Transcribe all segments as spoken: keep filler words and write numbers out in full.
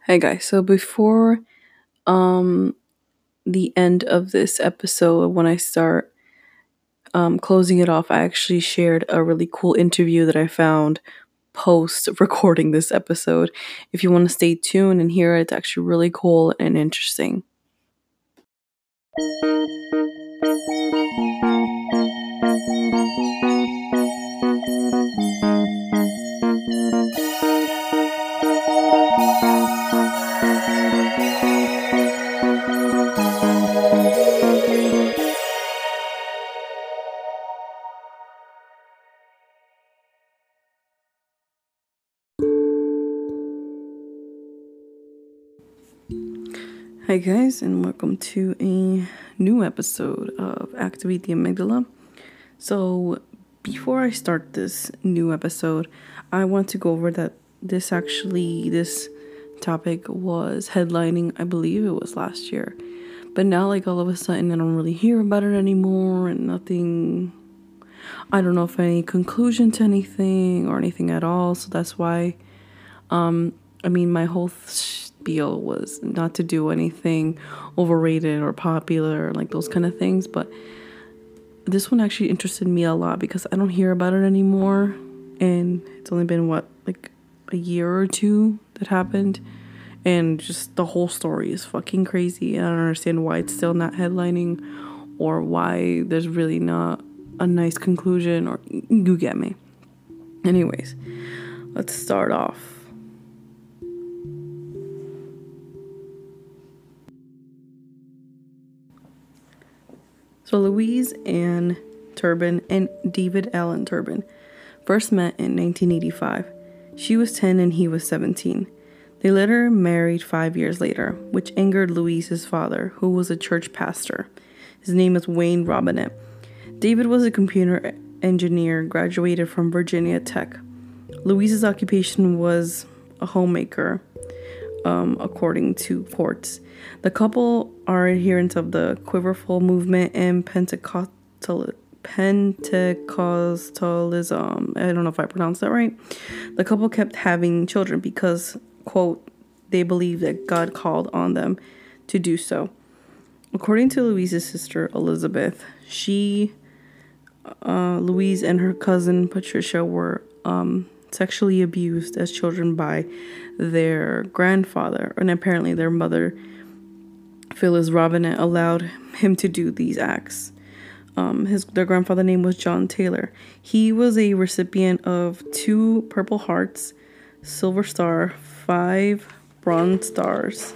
Hey guys, so before um the end of this episode, when I start um closing it off, I actually shared a really cool interview that I found post recording this episode. If you want to stay tuned and hear it, it's actually really cool and interesting. Hi guys, and welcome to a new episode of Activate the Amygdala. So, before I start this new episode, I want to go over that this actually, this topic was headlining, I believe it was last year. But now, like, all of a sudden, I don't really hear about it anymore, and nothing, I don't know if any conclusion to anything or anything at all. So that's why, um, I mean, my whole spiel was not to do anything overrated or popular, like those kind of things, but this one actually interested me a lot because I don't hear about it anymore, and it's only been what, like a year or two that happened, and just the whole story is fucking crazy. I don't understand why it's still not headlining or why there's really not a nice conclusion, or you get me. Anyways, let's start off. So Louise Ann Turbin and David Allen Turbin first met in nineteen eighty-five. She was ten and he was seventeen. They later married five years later, which angered Louise's father, who was a church pastor. His name is Wayne Robinette. David was a computer engineer, graduated from Virginia Tech. Louise's occupation was a homemaker, um, according to Quartz. The couple are adherents of the Quiverful movement and Pentecostal Pentecostalism. I don't know if I pronounced that right. The couple kept having children because, quote, they believed that God called on them to do so. According to Louise's sister, Elizabeth, she, uh, Louise and her cousin Patricia were um, sexually abused as children by their grandfather, and apparently their mother, Phyllis Robinette, allowed him to do these acts. Um, his their grandfather name was John Taylor. He was a recipient of two Purple Hearts, Silver Star, five Bronze Stars,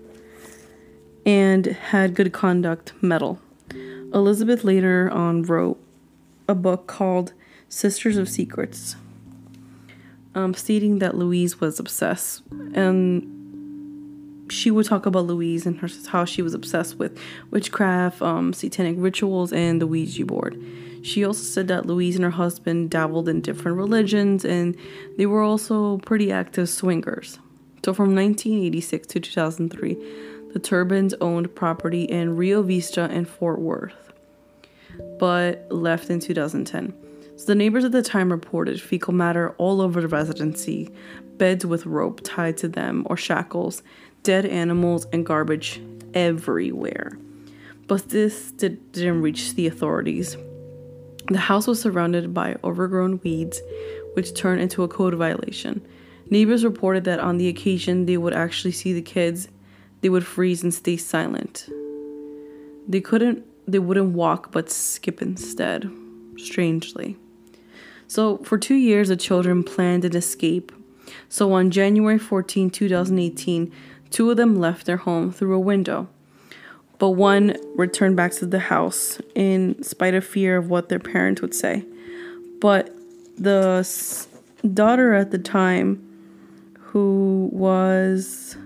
and had Good Conduct Medal. Elizabeth later on wrote a book called Sisters of Secrets, um, stating that Louise was obsessed, and she would talk about Louise and her, how she was obsessed with witchcraft, um, satanic rituals, and the Ouija board. She also said that Louise and her husband dabbled in different religions, and they were also pretty active swingers. So from nineteen eighty-six to two thousand three, the Turbins owned property in Rio Vista and Fort Worth, but left in two thousand ten. So the neighbors at the time reported fecal matter all over the residency, beds with rope tied to them or shackles, dead animals, and garbage everywhere. But this did, didn't reach the authorities. The house was surrounded by overgrown weeds, which turned into a code violation. Neighbors reported that on the occasion they would actually see the kids, they would freeze and stay silent. They couldn't, they wouldn't walk but skip instead, strangely. So for two years, the children planned an escape. So on January fourteenth, twenty eighteen, two of them left their home through a window, but one returned back to the house in spite of fear of what their parents would say. But the s- daughter at the time, who was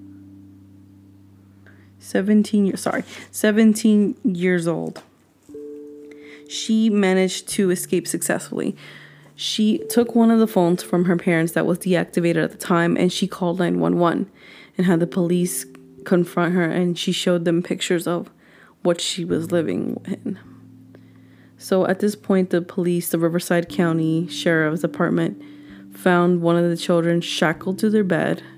seventeen years, sorry, seventeen years old, she managed to escape successfully. She took one of the phones from her parents that was deactivated at the time, and she called nine one one and had the police confront her, and she showed them pictures of what she was living in. So at this point, the police, the Riverside County Sheriff's Department, found one of the children shackled to their bed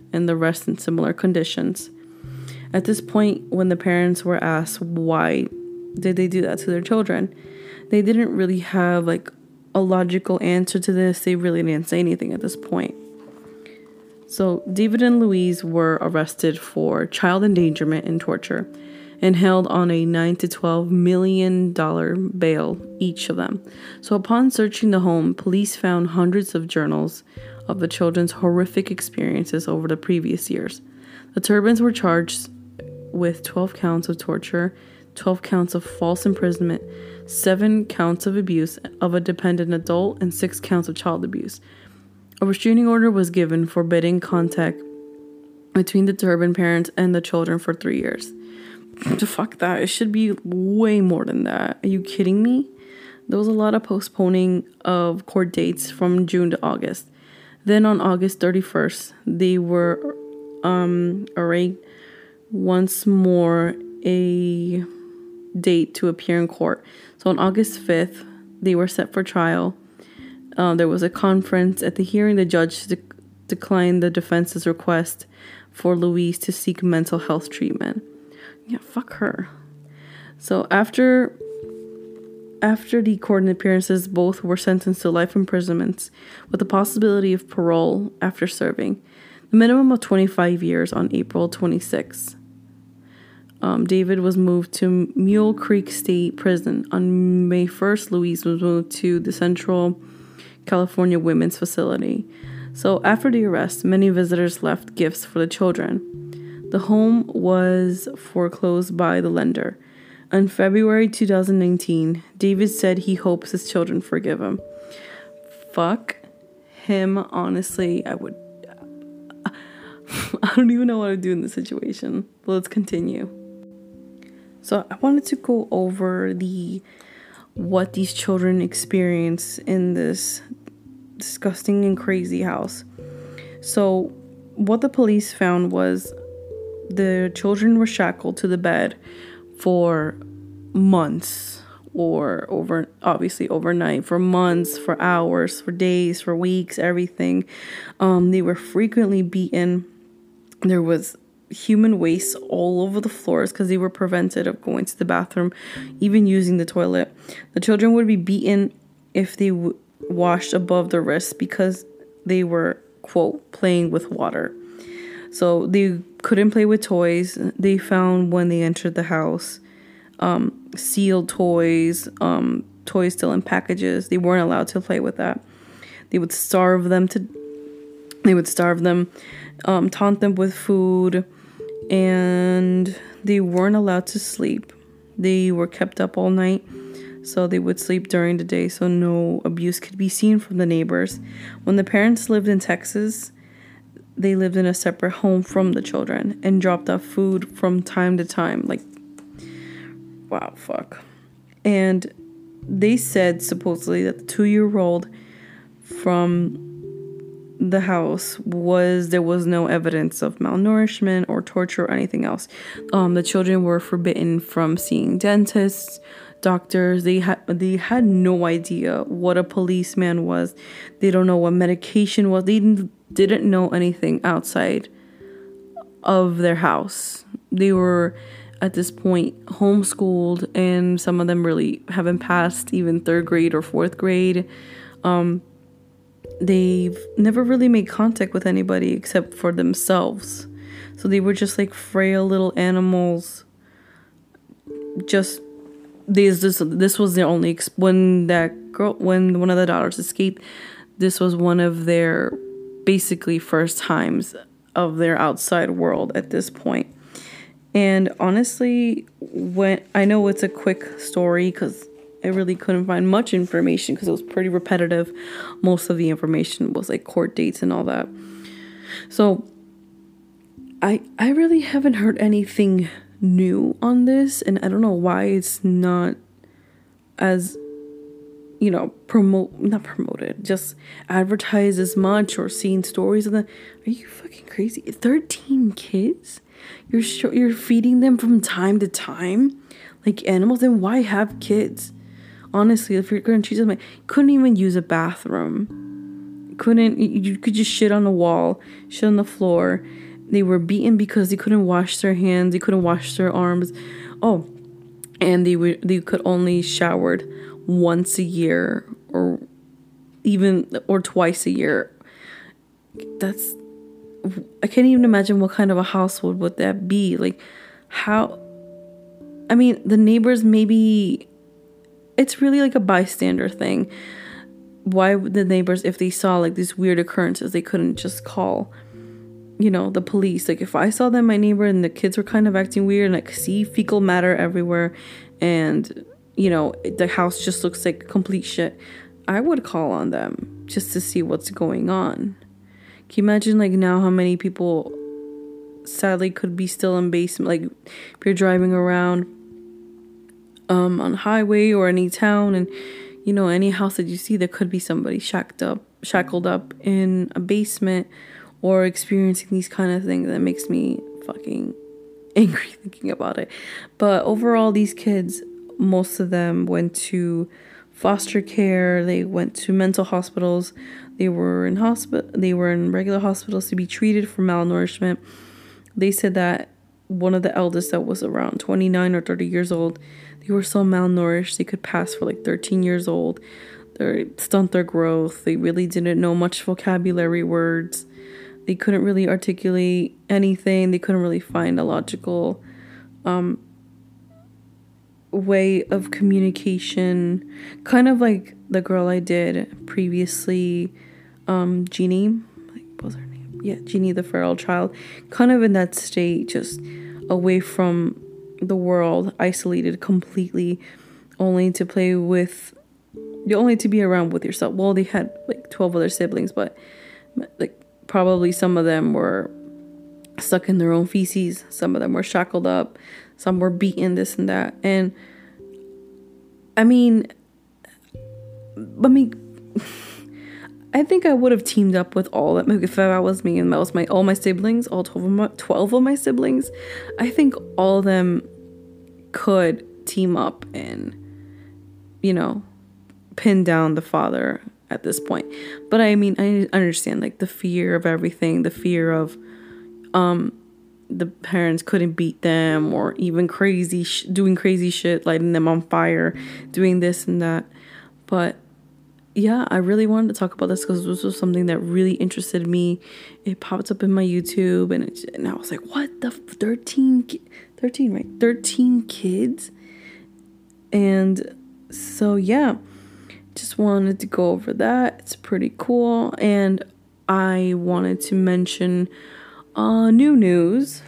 and the rest in similar conditions. At this point, when the parents were asked why did they do that to their children, they didn't really have like a logical answer to this. They really didn't say anything at this point. So David and Louise were arrested for child endangerment and torture and held on a nine to twelve million dollar bail, each of them. So upon searching the home, police found hundreds of journals of the children's horrific experiences over the previous years. The Turbans were charged with twelve counts of torture, twelve counts of false imprisonment, seven counts of abuse of a dependent adult, and six counts of child abuse. A restraining order was given forbidding contact between the Turban parents and the children for three years. Fuck that. It should be way more than that. Are you kidding me? There was a lot of postponing of court dates from June to August. Then on August thirty-first, they were um, arraigned once more a date to appear in court. So on August fifth, they were set for trial. Uh, there was a conference. At the hearing, the judge de- declined the defense's request for Louise to seek mental health treatment. Yeah, fuck her. So after after the court appearances, both were sentenced to life imprisonments with the possibility of parole after serving the minimum of twenty-five years on April twenty-sixth. Um, David was moved to Mule Creek State Prison. On May first, Louise was moved to the Central California Women's Facility. So after the arrest, many visitors left gifts for the children. The home was foreclosed by the lender. In February two thousand nineteen, David said he hopes his children forgive him. Fuck him, honestly. I would... I don't even know what to do in this situation. But let's continue. So I wanted to go over the what these children experience in this disgusting and crazy house. So what the police found was the children were shackled to the bed for months, or over obviously overnight, for months, for hours, for days, for weeks, everything. Um, they were frequently beaten. There was human waste all over the floors because they were prevented of going to the bathroom, even using the toilet. The children would be beaten if they w- washed above the wrist because they were, quote, playing with water. So they couldn't play with toys. They found when they entered the house um, sealed toys, um, toys still in packages. They weren't allowed to play with that. They would starve them to. They would starve them, um, taunt them with food, and they weren't allowed to sleep. They were kept up all night, so they would sleep during the day so no abuse could be seen from the neighbors. When the parents lived in Texas, they lived in a separate home from the children and dropped off food from time to time. Like, wow, fuck. And they said supposedly that the two-year-old from the house was there was no evidence of malnourishment or torture or anything else. Um, the children were forbidden from seeing dentists, doctors. They had they had no idea what a policeman was. They don't know what medication was. They didn't, didn't know anything outside of their house. They were at this point homeschooled, and some of them really haven't passed even third grade or fourth grade. Um, they've never really made contact with anybody except for themselves. So they were just like frail little animals. Just this this this was their only exp- when that girl when one of the daughters escaped. This was one of their basically first times of their outside world at this point. And honestly, when I know it's a quick story because I really couldn't find much information because it was pretty repetitive. Most of the information was like court dates and all that. So I I really haven't heard anything new on this, and I don't know why it's not as, you know, promote not promoted, just advertised as much or seen stories of that. Are you fucking crazy? thirteen kids? You're sh- you're feeding them from time to time like animals, then why have kids? Honestly, if you're going to treat them, like, couldn't even use a bathroom. Couldn't, you could just shit on the wall, shit on the floor. They were beaten because they couldn't wash their hands, they couldn't wash their arms. Oh, and they were they could only showered once a year, or even or twice a year. That's I can't even imagine what kind of a household would that be. Like, how? I mean, the neighbors, maybe it's really like a bystander thing. Why would the neighbors, if they saw like these weird occurrences, they couldn't just call, you know, the police? Like, if I saw that my neighbor and the kids were kind of acting weird, and I could see fecal matter everywhere, and, you know, the house just looks like complete shit, I would call on them just to see what's going on. Can you imagine, like, now how many people sadly could be still in basement? Like, if you're driving around um on a highway or any town, and, you know, any house that you see, there could be somebody shacked up shackled up in a basement, or experiencing these kind of things. That makes me fucking angry thinking about it. But overall, these kids, most of them went to foster care, they went to mental hospitals, they were in hospital they were in regular hospitals to be treated for malnourishment. They said that one of the eldest, that was around twenty-nine or thirty years old, they were so malnourished they could pass for like thirteen years old. They stunt their growth. They really didn't know much vocabulary words. They couldn't really articulate anything. They couldn't really find a logical um way of communication, kind of like the girl I did previously, um Jeannie, like, what was her name? Yeah, Jeannie the feral child, kind of in that state, just away from the world, isolated completely, only to play with, only to be around with yourself. Well, they had like twelve other siblings, but like probably some of them were stuck in their own feces, some of them were shackled up, some were beaten, this and that. And I mean, I mean, I think I would have teamed up with all of them. If that was me and that was my all my siblings, all twelve of my, twelve of my siblings, I think all of them could team up and, you know, pin down the father at this point. But I mean, I understand, like, the fear of everything, the fear of um the parents couldn't beat them, or even crazy sh- doing crazy shit, lighting them on fire, doing this and that. But yeah, I really wanted to talk about this because this was something that really interested me. It popped up in my YouTube, and, it, and I was like, what the thirteen ki- thirteen, right? thirteen kids. And so yeah, just wanted to go over that. It's pretty cool. And I wanted to mention Uh, new news.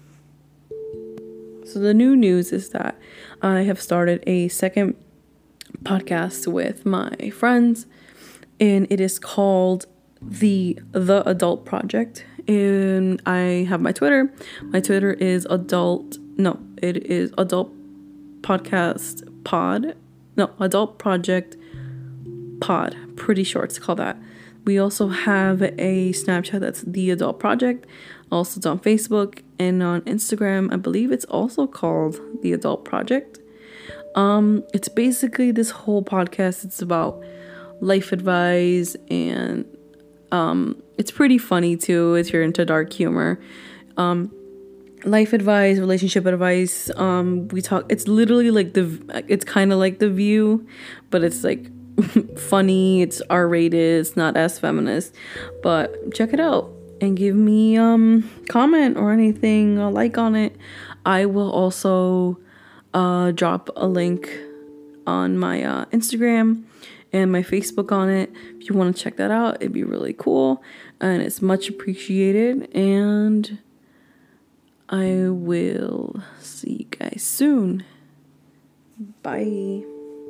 So the new news is that I have started a second podcast with my friends, and it is called the The Adult Project. And I have my Twitter. My Twitter is adult. No, it is Adult Podcast Pod. No, Adult Project Pod. Pretty sure it's called that. We also have a Snapchat that's The Adult Project. Also, it's on Facebook and on Instagram. I believe it's also called The Adult Project. Um, it's basically this whole podcast. It's about life advice, and um, it's pretty funny too if you're into dark humor. Um, life advice, relationship advice. Um, we talk. It's literally like the. It's kind of like The View, but it's like funny. It's R-rated. It's not as feminist, but check it out and give me um comment or anything, a like on it. I will also uh drop a link on my uh, Instagram and my Facebook on it. If you want to check that out, it'd be really cool, and it's much appreciated. And I will see you guys soon. Bye.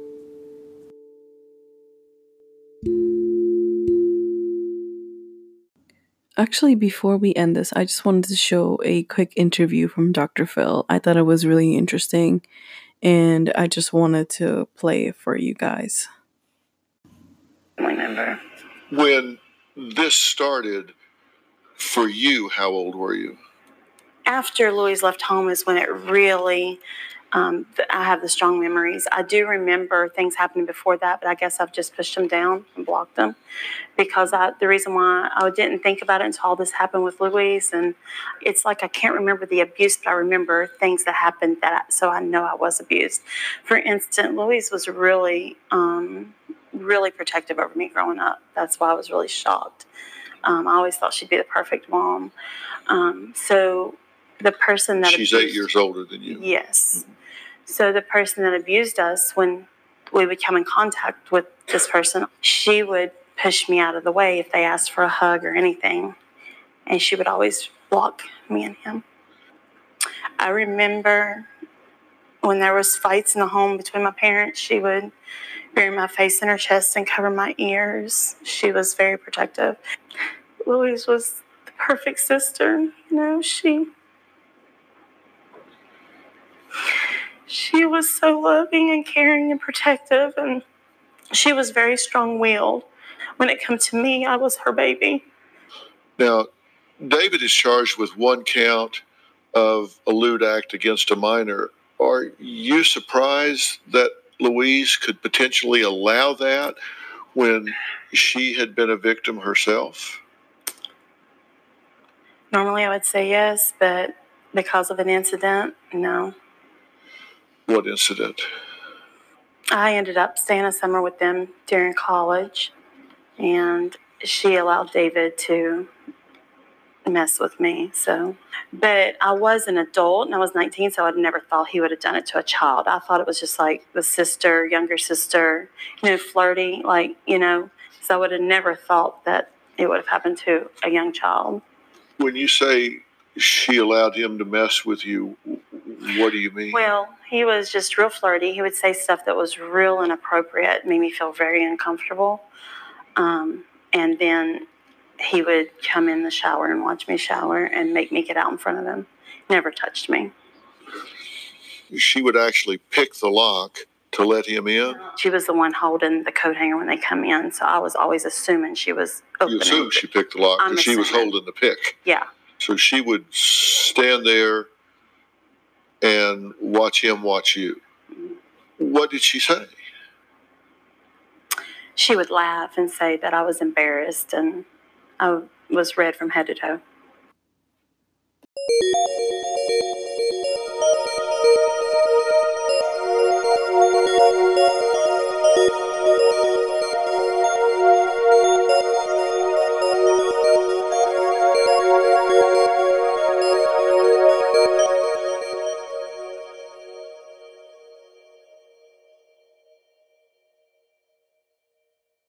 Actually, before we end this, I just wanted to show a quick interview from Doctor Phil. I thought it was really interesting, and I just wanted to play it for you guys. Remember. When this started, for you, how old were you? After Louise left home is when it really Um, I have the strong memories. I do remember things happening before that, but I guess I've just pushed them down and blocked them because I, the reason why I didn't think about it until all this happened with Louise, and it's like I can't remember the abuse, but I remember things that happened that I, so I know I was abused. For instance, Louise was really, um, really protective over me growing up. That's why I was really shocked. Um, I always thought she'd be the perfect mom. Um, so the person that she's abused, eight years older than you. Yes. Mm-hmm. So the person that abused us, when we would come in contact with this person, she would push me out of the way if they asked for a hug or anything. And she would always block me and him. I remember when there was fights in the home between my parents, she would bury my face in her chest and cover my ears. She was very protective. Louise was the perfect sister. You know, she... She was so loving and caring and protective, and she was very strong-willed. When it came to me, I was her baby. Now, David is charged with one count of a lewd act against a minor. Are you surprised that Louise could potentially allow that when she had been a victim herself? Normally I would say yes, but because of an incident, no. What incident? I ended up staying a summer with them during college, and she allowed David to mess with me. So, but I was an adult and I was nineteen, so I'd never thought he would have done it to a child. I thought it was just like the sister, younger sister, you know, flirting, like, you know, so I would have never thought that it would have happened to a young child. When you say she allowed him to mess with you, what do you mean? Well, he was just real flirty. He would say stuff that was real inappropriate, made me feel very uncomfortable. Um, and then he would come in the shower and watch me shower and make me get out in front of him. Never touched me. She would actually pick the lock to let him in? She was the one holding the coat hanger when they come in, so I was always assuming she was opening. You assume she picked the lock because she was holding the pick. Yeah. So she would stand there and watch him watch you. What did she say? She would laugh and say that I was embarrassed and I was red from head to toe.